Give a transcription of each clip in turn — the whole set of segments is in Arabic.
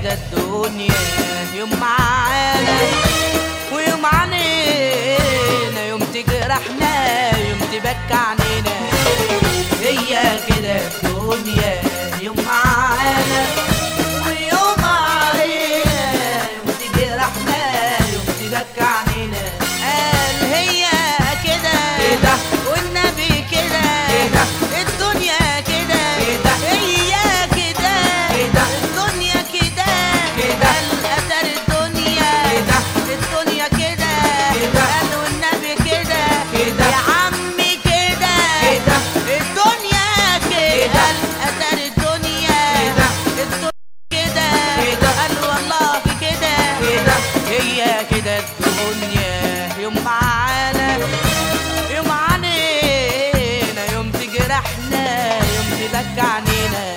كده الدنيا، يوم معانا ويوم علينا، يوم تجرحنا يوم تبكي عنينا. هي كده الدنيا، يوم معانا ويوم علينا، يوم تجرحنا يوم تبكي عنينا. قال هي كده كده والنبي كده كده، الدنيا كده كده، هي كده كده، الدنيا كده كده، القدر الدنيا كده، الدنيا كده كده، قال والنبي كده كده، يا عمي كده كده، الدنيا كده، القدر الدنيا كده، الدنيا كده كده، قال والله كده كده. هي كده الدنيا، يوم معانا يوم علينا، يوم تجرحنا يوم تبكي عنينا.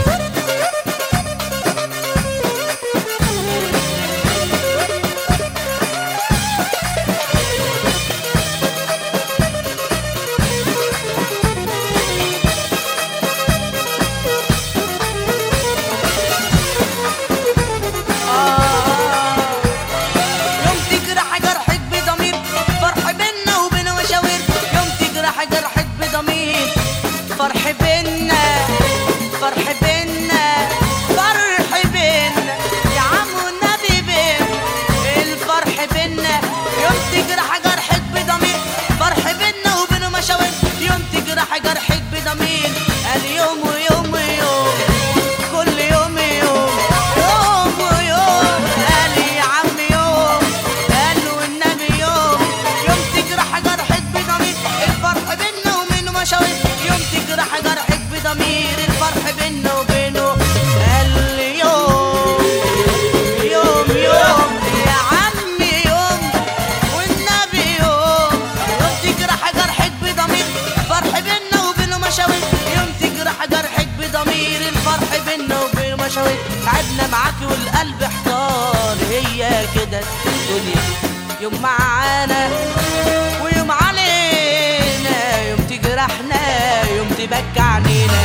يوم تجرح جرحك بضمير، فرح بينا وبين مشاوير. يوم تجرح جرحك بضمير، فرح بينا فرح بينا فرح بينا، يا عم والنبي بينا الفرح بينا. يوم تجرح جرحك بضمير، فرح بينا وبين مشاوير. يوم تجرح جرحك بضمير، قال يوم ويوم ويوم، كل يوم يوم يوم ويوم، قال يا عم يوم، قال والنبي يوم. يوم تجرح جرحك بضمير، الفرح بينا وبينه مشاوير. يوم تجرح جرحك بضمير، الفرح بينا وبينه، قال يوم يوم يوم، يا عم يوم والنبي يوم. يوم تجرح جرحك بضمير، فرح بينا وبينه مشاوير. يوم تجرح جرحك بضمير، الفرح بينا وبينه مشاوير. قعدنا معاكي والقلب احتار، هي كده الدنيا، يوم معانا ويوم علينا، يوم تجرحنا يوم تبكي عنينا.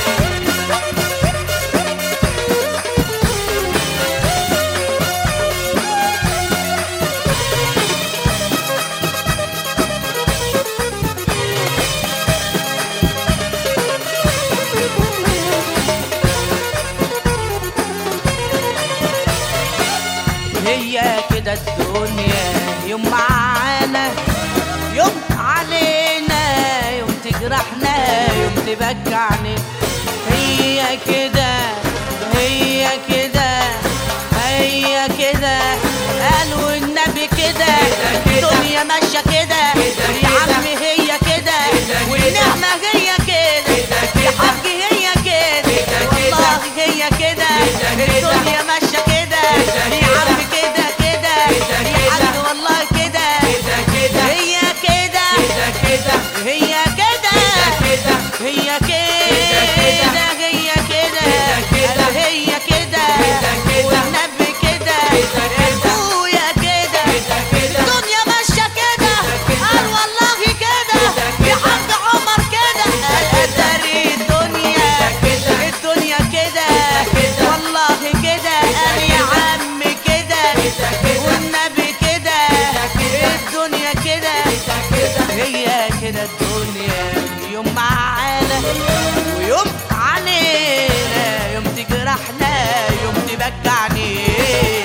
هي كده الدنيا، يوم معانا يوم علينا، يوم تجرحنا يوم تبكي عنينا. هي كده هي كده هي كده، قال والنبي كده، الدنيا ماشيه كده يا عم. هي كده والنعمه هي كده يا حاج، هي كده والله هي كده، الدنيا ماشيه كده يا عم، كده كده يا حاج والله كده. هي كده هي كده هي كده هي كده، قال هي كده والنبي كده، ابويا كده، الدنيا ماشيه كده، قال والله كده يا حاج عمر كده. قال اتاري الدنيا الدنيا كده والله كده، قال يا عم كده والنبي كده، الدنيا كده. هي كده الدنيا، يوم معانا ويوم علينا، يوم تجرحنا يوم تبكي عنينا.